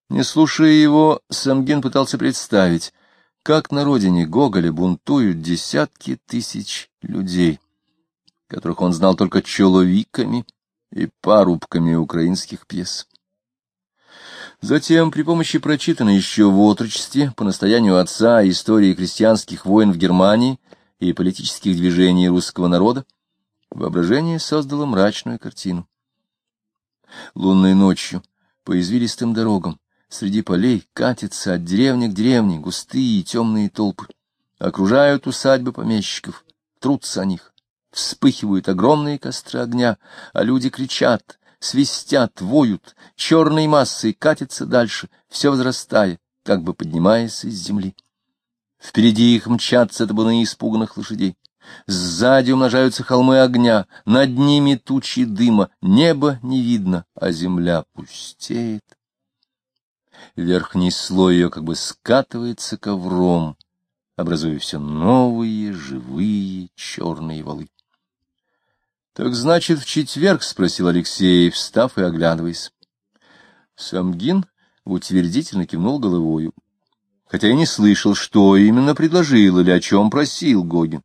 Не слушая его, Самгин пытался представить, как на родине Гоголя бунтуют десятки тысяч людей, которых он знал только человеками и парубками украинских пьес. Затем, при помощи прочитанной еще в отрочестве, по настоянию отца, истории крестьянских войн в Германии и политических движений русского народа, воображение создало мрачную картину. Лунной ночью по извилистым дорогам среди полей катятся от деревни к деревне густые и темные толпы, окружают усадьбы помещиков, трутся о них, вспыхивают огромные костры огня, а люди кричат, свистят, воют, черной массой катятся дальше, все возрастая, как бы поднимаясь из земли. Впереди их мчатся табуны испуганных лошадей. Сзади умножаются холмы огня, над ними тучи дыма, небо не видно, а земля пустеет. Верхний слой ее как бы скатывается ковром, образуя все новые, живые, черные валы. — Так значит, в четверг? — спросил Алексей, встав и оглядываясь. Самгин утвердительно кивнул головою, хотя и не слышал, что именно предложил или о чем просил Гогин.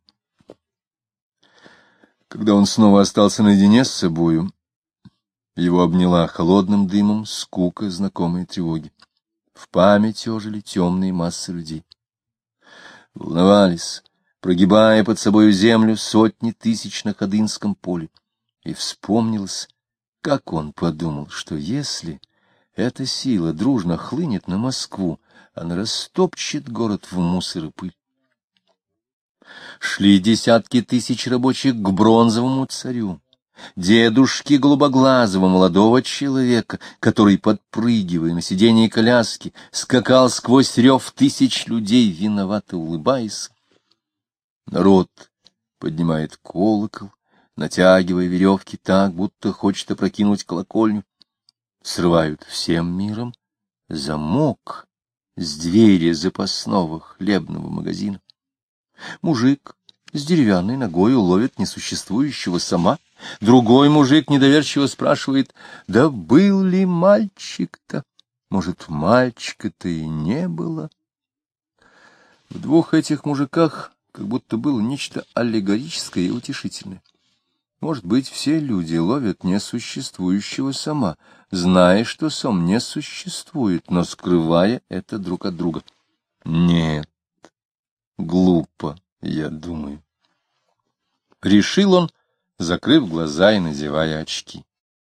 Когда он снова остался наедине с собою, его обняла холодным дымом скука знакомой тревоги. В памяти ожили темные массы людей. Волновались, прогибая под собою землю, сотни тысяч на Ходынском поле. И вспомнилось, как он подумал, что если эта сила дружно хлынет на Москву, она растопчет город в мусор и пыль. Шли десятки тысяч рабочих к Бронзовому царю, дедушке голубоглазого молодого человека, который, подпрыгивая на сиденье коляски, скакал сквозь рев тысяч людей, виновато улыбаясь. Народ поднимает колокол, натягивая веревки так, будто хочет опрокинуть колокольню. Срывают всем миром замок с двери запасного хлебного магазина. Мужик с деревянной ногою ловит несуществующего сома. Другой мужик недоверчиво спрашивает: да был ли мальчик-то? Может, мальчика-то и не было? В двух этих мужиках как будто было нечто аллегорическое и утешительное. Может быть, все люди ловят несуществующего сома, зная, что сом не существует, но скрывая это друг от друга. Нет, глупо, я думаю. Решил он, закрыв глаза и надевая очки.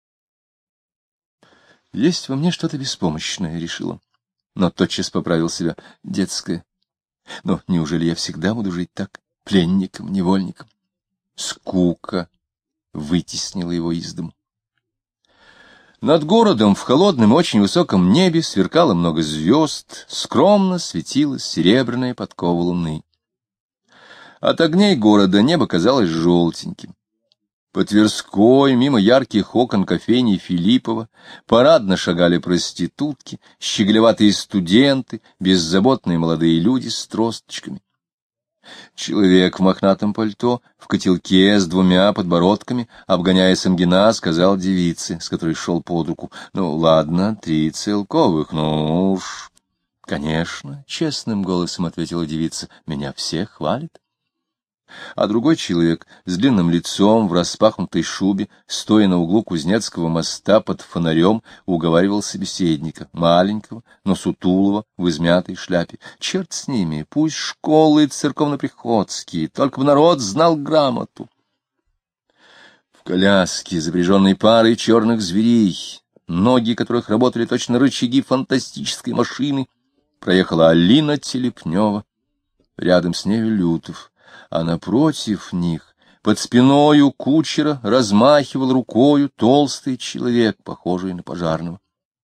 Есть во мне что-то беспомощное, решил он, но тотчас поправил себя, детское. Но неужели я всегда буду жить так, пленником, невольником? Скука вытеснила его из дому. Над городом в холодном и очень высоком небе сверкало много звезд, скромно светилась серебряная подкова луны. От огней города небо казалось желтеньким. По Тверской, мимо ярких окон кофейни Филиппова, парадно шагали проститутки, щеголеватые студенты, беззаботные молодые люди с тросточками. Человек в мохнатом пальто, в котелке с двумя подбородками, обгоняя Самгина, сказал девице, с которой шел под руку: «Ну, ладно, 3 целковых, ну уж». «Конечно», — честным голосом ответила девица, — «меня все хвалят». А другой человек с длинным лицом в распахнутой шубе, стоя на углу Кузнецкого моста под фонарем, уговаривал собеседника, маленького, но сутулого, в измятой шляпе. Черт с ними, пусть школы церковно-приходские, только бы народ знал грамоту. В коляске, запряженной парой черных зверей, ноги которых работали точно рычаги фантастической машины, проехала Алина Телепнева, рядом с нею Лютов. А напротив них, под спиною кучера, размахивал рукою толстый человек, похожий на пожарного.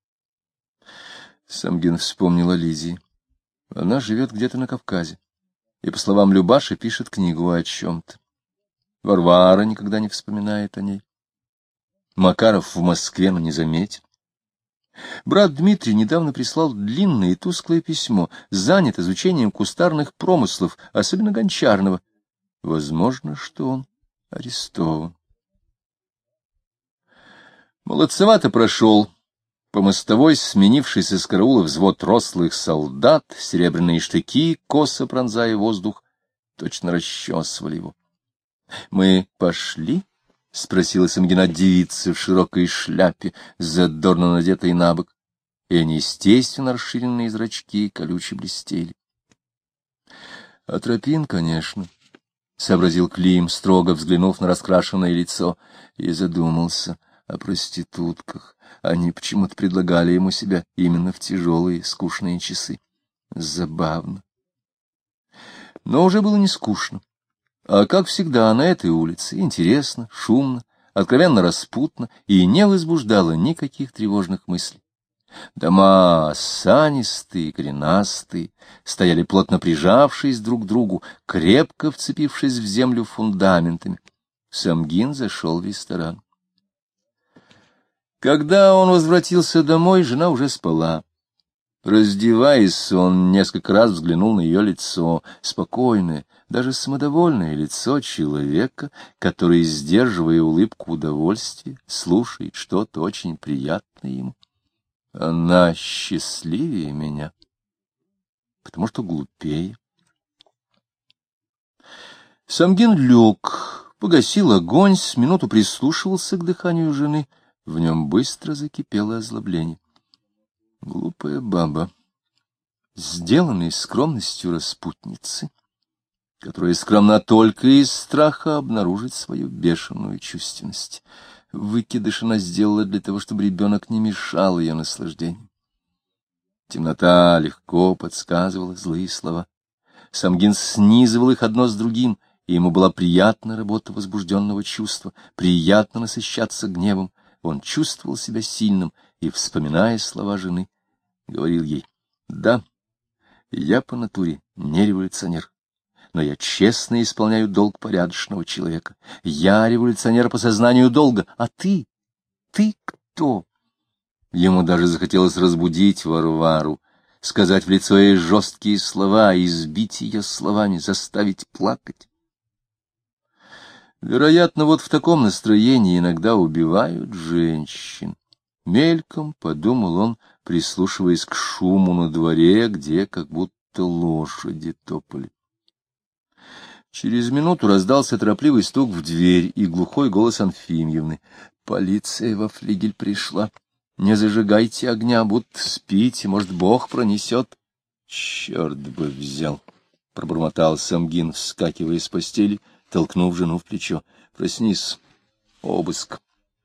Самгин вспомнил о Лизии. Она живет где-то на Кавказе, и, по словам Любаши, пишет книгу о чем-то. Варвара никогда не вспоминает о ней. Макаров в Москве, но не заметен. Брат Дмитрий недавно прислал длинное и тусклое письмо, занят изучением кустарных промыслов, особенно гончарного. Возможно, что он арестован. Молодцевато прошел По мостовой, сменившись из караула взвод рослых солдат, серебряные штыки, косо пронзая воздух, точно расчесывали его. — Мы пошли? — спросила Самгина девица в широкой шляпе, задорно надетой на бок, и неестественно расширенные зрачки колюче блестели. — Атропин, конечно, — сообразил Клим, строго взглянув на раскрашенное лицо, и задумался о проститутках. Они почему-то предлагали ему себя именно в тяжелые, скучные часы. Забавно. Но уже было не скучно. А как всегда на этой улице интересно, шумно, откровенно распутно и не возбуждало никаких тревожных мыслей. Дома осанистые, коренастые, стояли плотно прижавшись друг к другу, крепко вцепившись в землю фундаментами. Самгин зашел в ресторан. Когда он возвратился домой, жена уже спала. Раздеваясь, он несколько раз взглянул на ее лицо, спокойное, даже самодовольное лицо человека, который, сдерживая улыбку удовольствия, слушает что-то очень приятное ему. Она счастливее меня, потому что глупее. Самгин лег, погасил огонь, с минуту прислушивался к дыханию жены. В нем быстро закипело озлобление. Глупая баба, сделанная скромностью распутницы, которая скромна только из страха обнаружить свою бешеную чувственность. Выкидыш она сделала для того, чтобы ребенок не мешал ее наслаждению. Темнота легко подсказывала злые слова. Самгин снизывал их одно с другим, и ему была приятна работа возбужденного чувства, приятно насыщаться гневом. Он чувствовал себя сильным и, вспоминая слова жены, говорил ей: «Да, я по натуре не революционер, но я честно исполняю долг порядочного человека. Я революционер по сознанию долга, а ты кто?» Ему даже захотелось разбудить Варвару, сказать в лицо ей жесткие слова, избить ее словами, заставить плакать. Вероятно, вот в таком настроении иногда убивают женщин. Мельком подумал он, прислушиваясь к шуму на дворе, где как будто лошади топали. Через минуту раздался торопливый стук в дверь и глухой голос Анфимьевны. «Полиция во флигель пришла. Не зажигайте огня, будто спите, может, Бог пронесет». «Черт бы взял!» — пробормотал Самгин, вскакивая с постели, толкнув жену в плечо. «Проснись, обыск».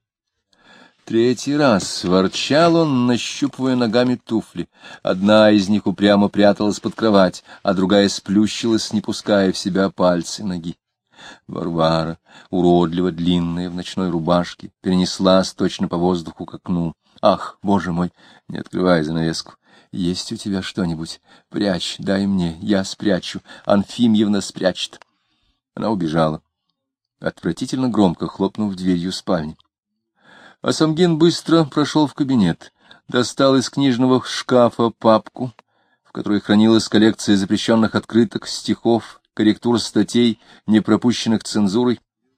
Третий раз ворчал он, нащупывая ногами туфли. Одна из них упрямо пряталась под кровать, а другая сплющилась, не пуская в себя пальцы ноги. Варвара, уродливо длинная в ночной рубашке, перенеслась точно по воздуху к окну. «Ах, боже мой, не открывай занавеску. Есть у тебя что-нибудь? Прячь, дай мне, я спрячу. Анфимьевна спрячет». Она убежала, отвратительно громко хлопнув дверью спальни. А Самгин быстро прошел в кабинет, достал из книжного шкафа папку, в которой хранилась коллекция запрещенных открыток, стихов, корректур статей, не пропущенных цензурой.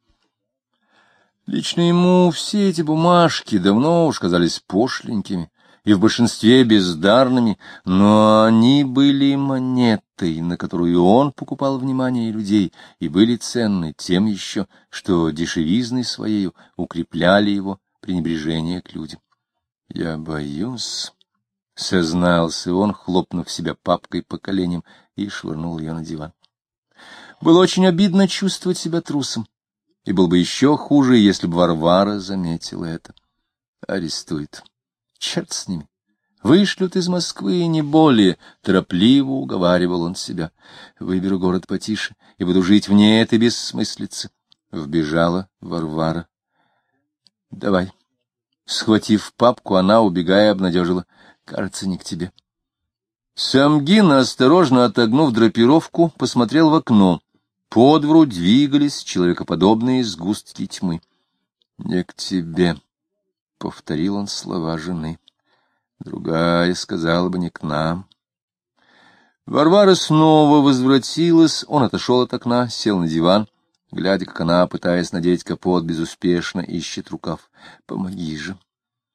Лично ему все эти бумажки давно уж казались пошленькими и в большинстве бездарными, но они были монетой, на которую он покупал внимание людей, и были ценны тем еще, что дешевизной своею укрепляли его пренебрежение к людям. «Я боюсь», — сознался он, хлопнув себя папкой по коленям, и швырнул ее на диван. Было очень обидно чувствовать себя трусом, и было бы еще хуже, если бы Варвара заметила это. Арестует. Черт с ними. Вышлют из Москвы, не более. Торопливо уговаривал он себя. Выберу город потише и буду жить вне этой бессмыслицы. Вбежала Варвара. «Давай». Схватив папку, она, убегая, обнадежила. «Кажется, не к тебе». Самгин, осторожно отогнув драпировку, посмотрел в окно. По двору двигались человекоподобные сгустки тьмы. «Не к тебе», — повторил он слова жены. «Другая сказала бы, не к нам». Варвара снова возвратилась, он отошел от окна, сел на диван, глядя, как она, пытаясь надеть капот, безуспешно ищет рукав. «Помоги же».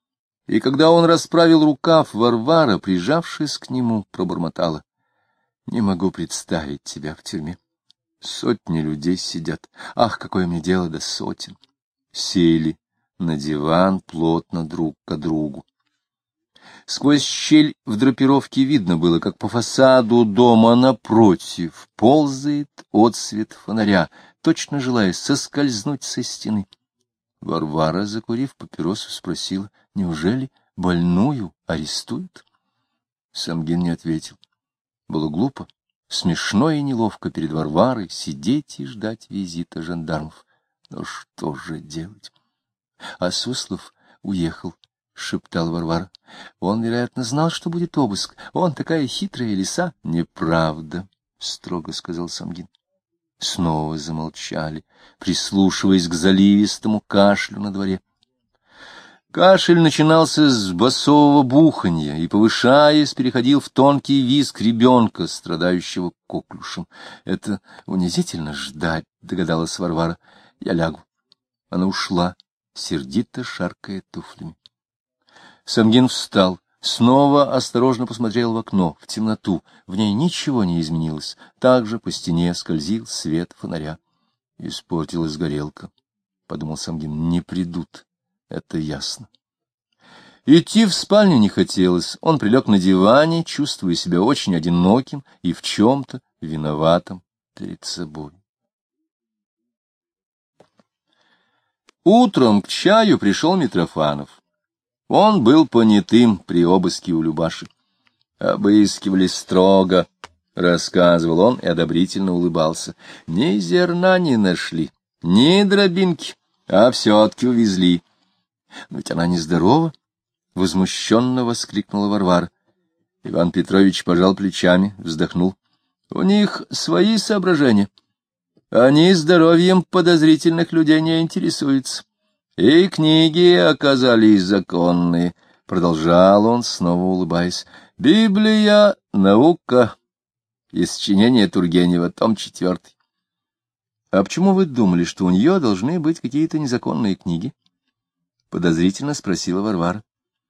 И когда он расправил рукав, Варвара, прижавшись к нему, пробормотала: «Не могу представить тебя в тюрьме. Сотни людей сидят. Ах, какое мне дело до сотен!» Сели на диван плотно друг к другу. Сквозь щель в драпировке видно было, как по фасаду дома напротив ползает отсвет фонаря, точно желая соскользнуть со стены. Варвара, закурив папиросу, спросила: «Неужели больную арестуют?» Самгин не ответил. Было глупо, смешно и неловко перед Варварой сидеть и ждать визита жандармов. Но что же делать? А Суслов уехал, — шептала Варвара. Он, вероятно, знал, что будет обыск. Он такая хитрая лиса. — Неправда, — строго сказал Самгин. Снова замолчали, прислушиваясь к заливистому кашлю на дворе. Кашель начинался с басового буханья и, повышаясь, переходил в тонкий визг ребенка, страдающего коклюшем. — Это унизительно ждать, — догадалась Варвара. — Я лягу. Она ушла, сердито шаркая туфлями. Самгин встал, снова осторожно посмотрел в окно, в темноту. В ней ничего не изменилось. Также по стене скользил свет фонаря. Испортилась горелка, — подумал Самгин. Не придут, это ясно. Идти в спальню не хотелось. Он прилег на диване, чувствуя себя очень одиноким и в чем-то виноватым перед собой. Утром к чаю пришел Митрофанов. Он был понятым при обыске у Любаши. Обыскивали строго, — рассказывал он и одобрительно улыбался. Ни зерна не нашли, ни дробинки, а все-таки увезли. — Но ведь она нездорова, — возмущенно воскликнула Варвара. Иван Петрович пожал плечами, вздохнул. — У них свои соображения. Они здоровьем подозрительных людей не интересуются. И книги оказались законные, — продолжал он, снова улыбаясь. Библия — наука. И сочинение Тургенева, том 4. — А почему вы думали, что у нее должны быть какие-то незаконные книги? — подозрительно спросила Варвара.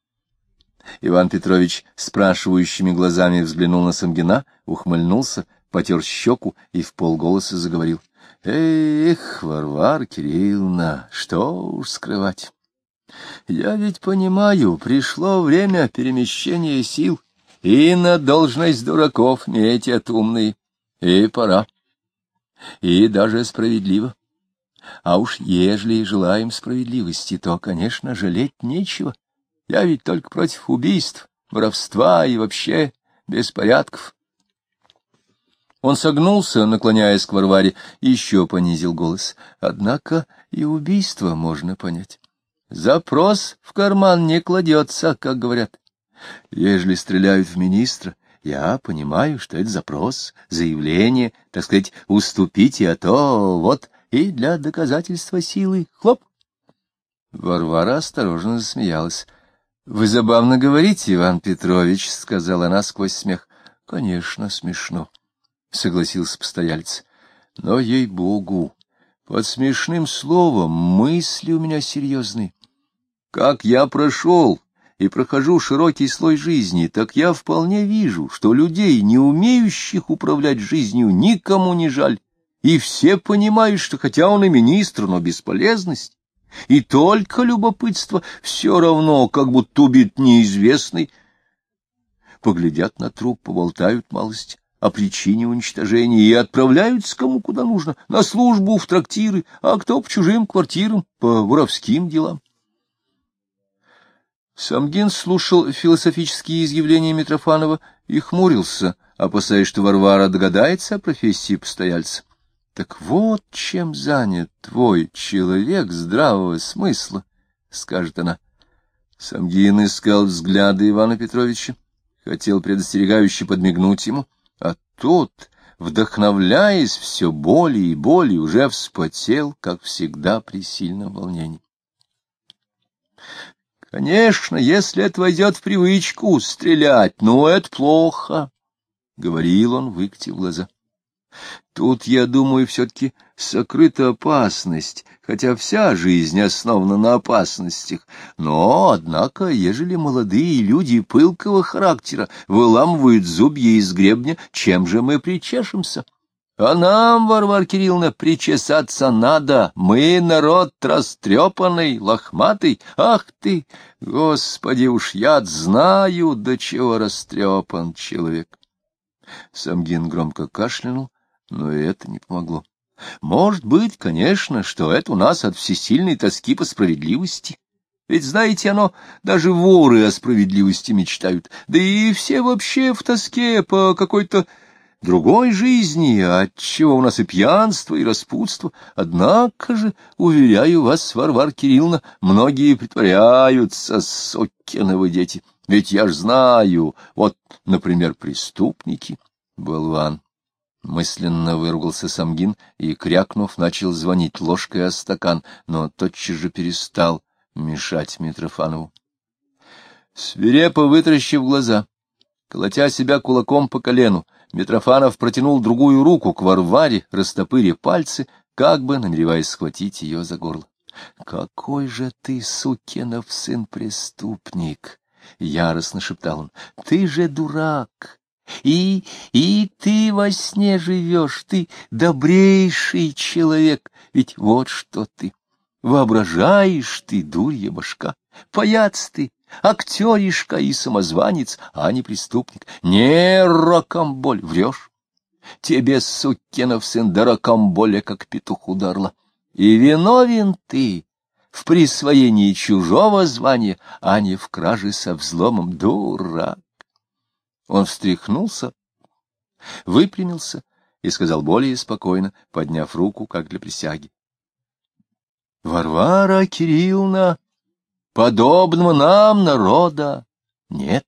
Иван Петрович спрашивающими глазами взглянул на Самгина, ухмыльнулся, потер щеку и вполголоса заговорил. — Эх, Варвара Кирилловна, что уж скрывать. Я ведь понимаю, пришло время перемещения сил, и на должность дураков метят умные, и пора, и даже справедливо. А уж ежели желаем справедливости, то, конечно, жалеть нечего. Я ведь только против убийств, воровства и вообще беспорядков. Он согнулся, наклоняясь к Варваре, и еще понизил голос. Однако и убийство можно понять. Запрос в карман не кладется, как говорят. Ежели стреляют в министра, я понимаю, что это запрос, заявление, так сказать, уступите, а то вот и для доказательства силы. Хлоп! Варвара осторожно засмеялась. — Вы забавно говорите, Иван Петрович, — сказала она сквозь смех. — Конечно, смешно, — согласился постоялец. — Но, ей-богу, под смешным словом мысли у меня серьезные. Как я прошел и прохожу широкий слой жизни, так я вполне вижу, что людей, не умеющих управлять жизнью, никому не жаль, и все понимают, что хотя он и министр, но бесполезность, и только любопытство все равно, как будто убит неизвестный. Поглядят на труп, поболтают малость о причине уничтожения и отправляются кому куда нужно, на службу, в трактиры, а кто по чужим квартирам, по воровским делам. Самгин слушал философические изъявления Митрофанова и хмурился, опасаясь, что Варвара догадается о профессии постояльца. — Так вот чем занят твой человек здравого смысла, — скажет она. Самгин искал взгляды Ивана Петровича, хотел предостерегающе подмигнуть ему, а тот, вдохновляясь все более и более, уже вспотел, как всегда при сильном волнении. — Конечно, если это войдет в привычку стрелять, но это плохо, — говорил он, выкатив глаза. Тут, я думаю, все-таки сокрыта опасность, хотя вся жизнь основана на опасностях. Но, однако, ежели молодые люди пылкого характера выламывают зубья из гребня, чем же мы причешемся? А нам, Варвара Кирилловна, причесаться надо. Мы народ растрепанный, лохматый. Ах ты, Господи, уж я знаю, до чего растрепан человек. Самгин громко кашлянул, но и это не помогло. Может быть, конечно, что это у нас от всесильной тоски по справедливости. Ведь, знаете, оно, даже воры о справедливости мечтают, да и все вообще в тоске по какой-то другой жизни, отчего у нас и пьянство, и распутство. Однако же, уверяю вас, Варвара Кирилловна, многие притворяются, сокиновы дети. Ведь я ж знаю, вот, например, преступники. Болван! Мысленно выругался Самгин и, крякнув, начал звонить ложкой о стакан, но тотчас же перестал мешать Митрофанову. Свирепо вытаращив глаза, колотя себя кулаком по колену, Митрофанов протянул другую руку к Варваре, растопыря пальцы, как бы намереваясь схватить ее за горло. — Какой же ты, сукинов сын, преступник! — яростно шептал он. — Ты же дурак! И ты во сне живешь, ты добрейший человек, ведь вот что ты. Воображаешь ты, дурья башка, паяц ты, актеришка и самозванец, а не преступник. Не ракомболь, врешь. Тебе, сукинов сын, да ракомболя, как петуху дарла. И виновен ты в присвоении чужого звания, а не в краже со взломом, дурак. Он встряхнулся, выпрямился и сказал более спокойно, подняв руку, как для присяги. — Варвара Кирилловна, подобного нам народа нет.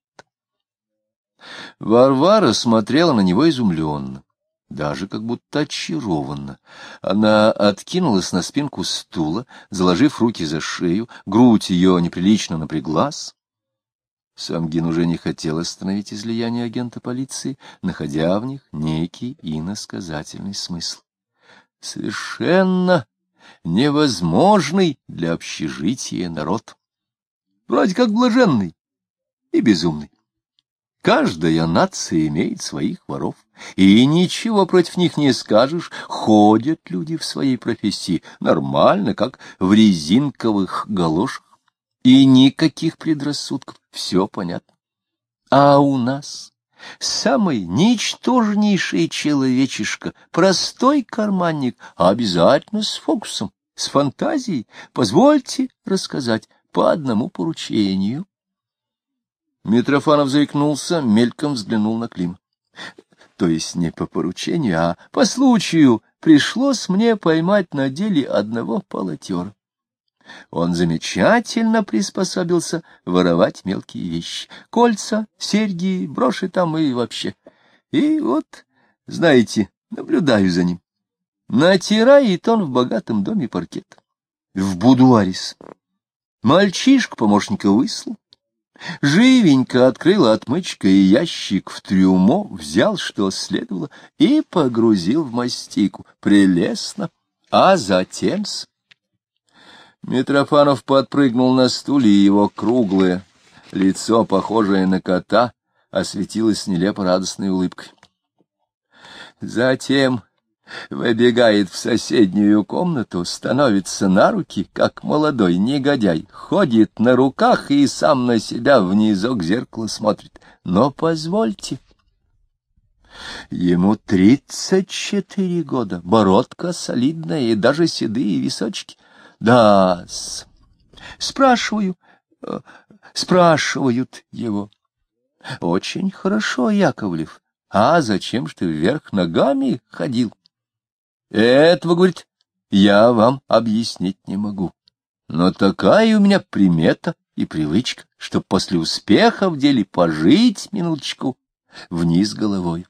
Варвара смотрела на него изумленно, даже как будто очарованно. Она откинулась на спинку стула, заложив руки за шею, грудь ее неприлично напряглась. Самгин уже не хотел остановить излияние агента полиции, находя в них некий иносказательный смысл. Совершенно невозможный для общежития народ. Вроде как блаженный и безумный. Каждая нация имеет своих воров, и ничего против них не скажешь. Ходят люди в своей профессии нормально, как в резинковых галошах. И никаких предрассудков, все понятно. А у нас самый ничтожнейший человечишка, простой карманник, обязательно с фокусом, с фантазией. Позвольте рассказать по одному поручению. Митрофанов заикнулся, мельком взглянул на Клима. То есть не по поручению, а по случаю пришлось мне поймать на деле одного полотера. Он замечательно приспособился воровать мелкие вещи. Кольца, серьги, броши там и вообще. И вот, знаете, наблюдаю за ним. Натирает он в богатом доме паркет. В будуарис. Мальчишку помощника выслал. Живенько открыл отмычкой ящик в трюмо, взял, что следовало, и погрузил в мастику. Прелестно. А затем Митрофанов подпрыгнул на стуле, и его круглое лицо, похожее на кота, осветилось нелепо радостной улыбкой. Затем выбегает в соседнюю комнату, становится на руки, как молодой негодяй, ходит на руках и сам на себя в низок зеркала смотрит. Но позвольте, ему 34 года, бородка солидная и даже седые височки. Да-с. Спрашивают его. Очень хорошо, Яковлев. А зачем ж ты вверх ногами ходил? Этого, говорит, я вам объяснить не могу. Но такая у меня примета и привычка, чтоб после успеха в деле пожить минуточку вниз головой.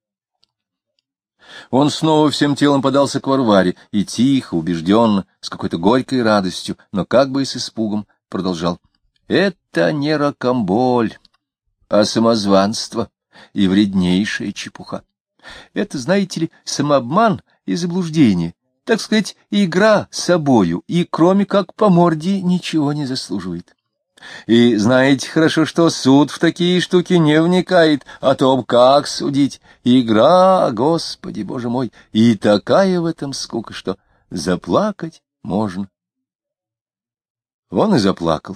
Он снова всем телом подался к Варваре и тихо, убежденно, с какой-то горькой радостью, но как бы и с испугом, продолжал. Это не ракомболь, а самозванство и вреднейшая чепуха. Это, знаете ли, самообман и заблуждение, так сказать, игра с собою, и кроме как по морде ничего не заслуживает. И знаете хорошо, что суд в такие штуки не вникает, о том, как судить. Игра, Господи, Боже мой, и такая в этом скука, что заплакать можно. Он и заплакал.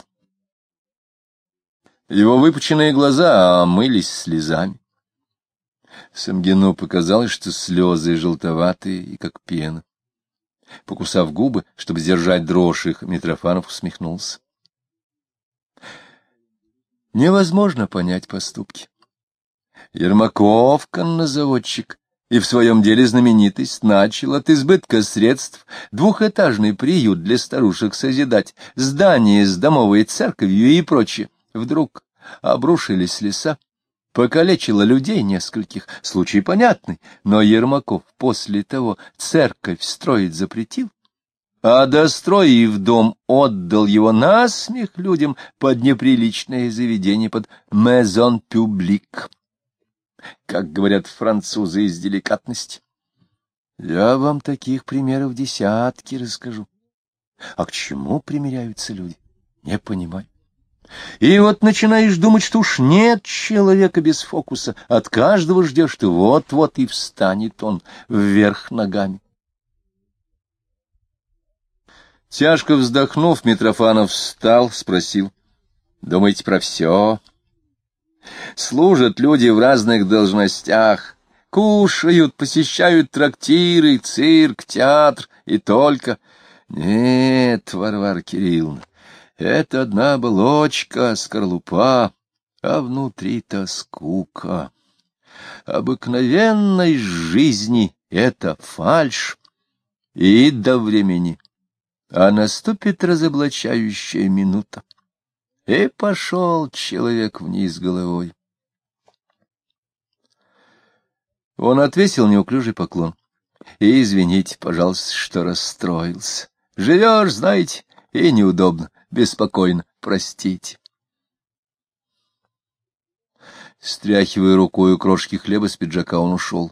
Его выпученные глаза омылись слезами. Самгину показалось, что слезы желтоватые и как пена. Покусав губы, чтобы сдержать дрожь их, Митрофанов усмехнулся. Невозможно понять поступки. Ермаков, коннозаводчик, и в своем деле знаменитость, начал от избытка средств двухэтажный приют для старушек созидать, здание с домовой церковью и прочее. Вдруг обрушились леса, покалечило людей нескольких, случай понятный, но Ермаков после того церковь строить запретил, а достроив дом, отдал его насмех людям под неприличное заведение, под «maison publique», как говорят французы из деликатности. Я вам таких примеров десятки расскажу. А к чему примиряются люди? Не понимаю. И вот начинаешь думать, что уж нет человека без фокуса, от каждого ждешь, что вот-вот и встанет он вверх ногами. Тяжко вздохнув, Митрофанов встал, спросил: «Думаете про все? Служат люди в разных должностях, кушают, посещают трактиры, цирк, театр и только. Нет, Варвара Кирилловна, это одна оболочка, скорлупа, а внутри-то скука. Обыкновенной жизни это фальшь, и до времени. А наступит разоблачающая минута, и пошел человек вниз головой». Он отвесил неуклюжий поклон. «И извините, пожалуйста, что расстроился. Живешь, знаете, и неудобно, беспокойно, простите». Стряхивая рукою крошки хлеба с пиджака, он ушел.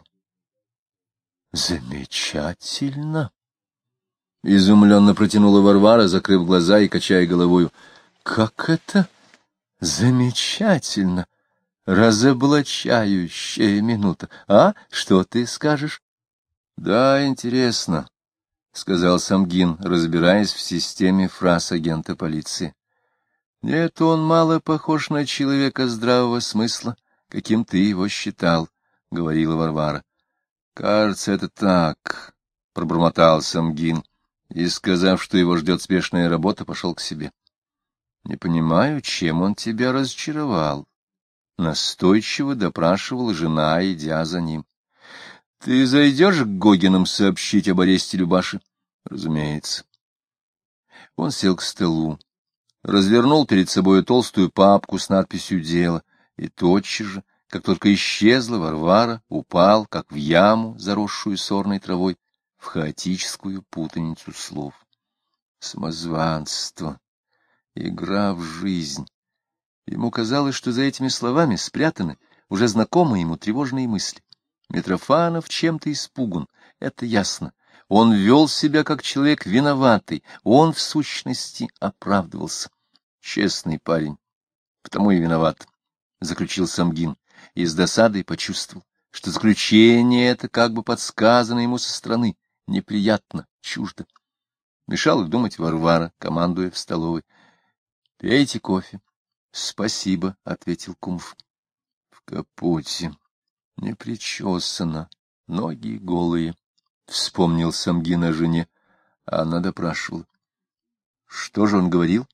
«Замечательно!» — изумленно протянула Варвара, закрыв глаза и качая головою. «Как это замечательно! Разоблачающая минута! А что ты скажешь?» «Да, интересно», — сказал Самгин, разбираясь в системе фраз агента полиции. «Нет, он мало похож на человека здравого смысла, каким ты его считал», — говорила Варвара. «Кажется, это так», — пробормотал Самгин, и, сказав, что его ждет спешная работа, пошел к себе. «Не понимаю, чем он тебя разочаровал», — настойчиво допрашивала жена, идя за ним. «Ты зайдешь к Гогинам сообщить об аресте Любаши?» «Разумеется». Он сел к столу, развернул перед собой толстую папку с надписью «Дело», и тотчас же, как только исчезла Варвара, упал, как в яму, заросшую сорной травой, в хаотическую путаницу слов. Самозванство, игра в жизнь. Ему казалось, что за этими словами спрятаны уже знакомые ему тревожные мысли. Митрофанов чем-то испуган, это ясно. Он вел себя как человек виноватый, он в сущности оправдывался. Честный парень, потому и виноват, — заключил Самгин, и с досадой почувствовал, что заключение это как бы подсказано ему со стороны, неприятно, чуждо. Мешала думать Варвара, командуя в столовой. — Пейте кофе. — Спасибо, — ответил Кумф. — В капоте. Не причесана, ноги голые, — вспомнил Самгин о жене, а она допрашивала. Что же он говорил?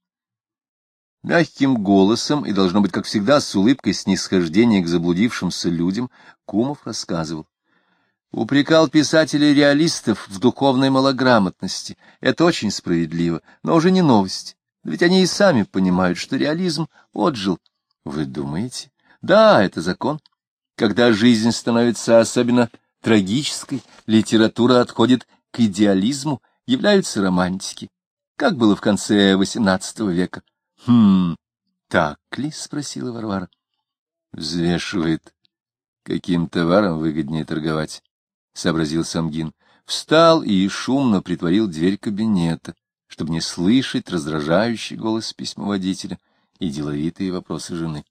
Мягким голосом и, должно быть, как всегда, с улыбкой снисхождения к заблудившимся людям, Кумов рассказывал. Упрекал писателей-реалистов в духовной малограмотности. Это очень справедливо, но уже не новость. Ведь они и сами понимают, что реализм отжил. Вы думаете? Да, это закон. Когда жизнь становится особенно трагической, литература отходит к идеализму, являются романтики, как было в конце XVIII века. Так ли? — спросила Варвара. Взвешивает Каким товаром выгоднее торговать, — сообразил Самгин. Встал и шумно притворил дверь кабинета, чтобы не слышать раздражающий голос письмоводителя и деловитые вопросы жены.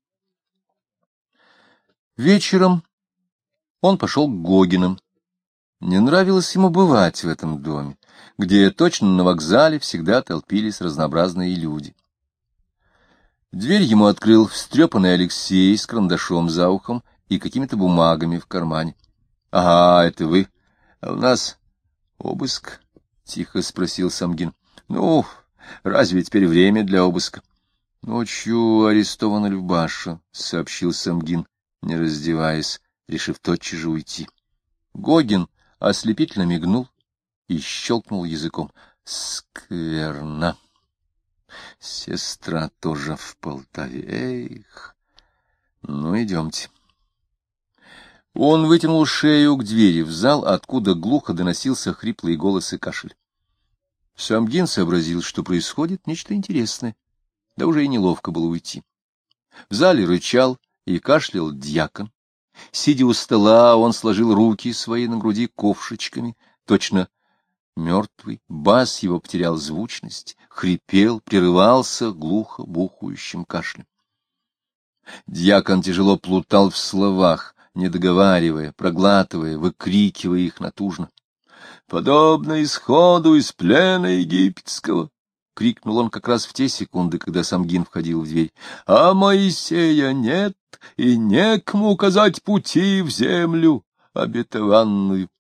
Вечером он пошел к Гогиным. Не нравилось ему бывать в этом доме, где точно на вокзале всегда толпились разнообразные люди. Дверь ему открыл встрепанный Алексей с карандашом за ухом и какими-то бумагами в кармане. — Ага, это вы. А у нас обыск? — тихо спросил Самгин. — Ну, разве теперь время для обыска? — Ночью арестована Любаша, — сообщил Самгин, не раздеваясь, решив тотчас же уйти. Гогин ослепительно мигнул и щелкнул языком. — Скверно. Сестра тоже в Полтаве. Эх! Ну, идемте. Он вытянул шею к двери в зал, откуда глухо доносился хриплый голос и кашель. Самгин сообразил, что происходит нечто интересное, да уже и неловко было уйти. В зале рычал и кашлял дьякон. Сидя у стола, он сложил руки свои на груди ковшичками, точно мертвый. Бас его потерял звучность, хрипел, прерывался глухо бухающим кашлем. Дьякон тяжело плутал в словах, не договаривая, проглатывая, выкрикивая их натужно. — Подобно исходу из плена египетского! — крикнул он как раз в те секунды, когда Самгин входил в дверь. — А Моисея нет, и некому указать пути в землю обетованную.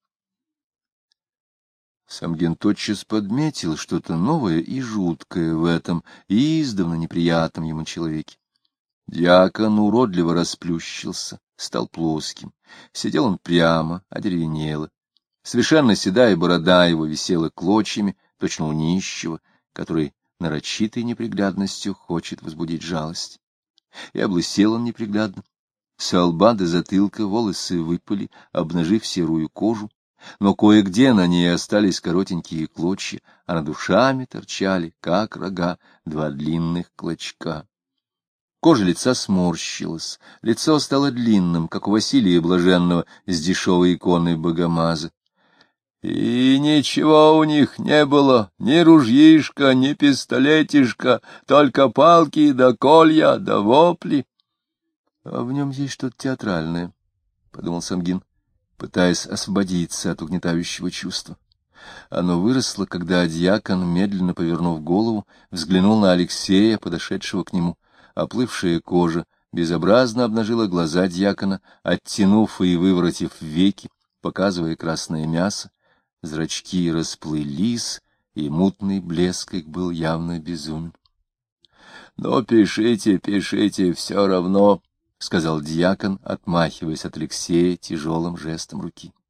Самгин тотчас подметил что-то новое и жуткое в этом издавна неприятном ему человеке. Дьякон уродливо расплющился, стал плоским. Сидел он прямо, одеревенело. Совершенно седая борода его висела клочьями, точно у нищего, который нарочитой неприглядностью хочет возбудить жалость. И облысел он неприглядно. Со лба до затылка волосы выпали, обнажив серую кожу, но кое-где на ней остались коротенькие клочья, а над ушами торчали, как рога, два длинных клочка. Кожа лица сморщилась, лицо стало длинным, как у Василия Блаженного с дешевой иконой Богомаза. И ничего у них не было, ни ружьишка, ни пистолетишка, только палки да колья да вопли. — А в нем есть что-то театральное, — подумал Самгин, пытаясь освободиться от угнетающего чувства. Оно выросло, когда дьякон, медленно повернув голову, взглянул на Алексея, подошедшего к нему. Оплывшая кожа безобразно обнажила глаза дьякона, оттянув и выворотив веки, показывая красное мясо. Зрачки расплылись, и мутный блеск их был явно безумен. — Но пишите, пишите, все равно, — сказал дьякон, отмахиваясь от Алексея тяжелым жестом руки.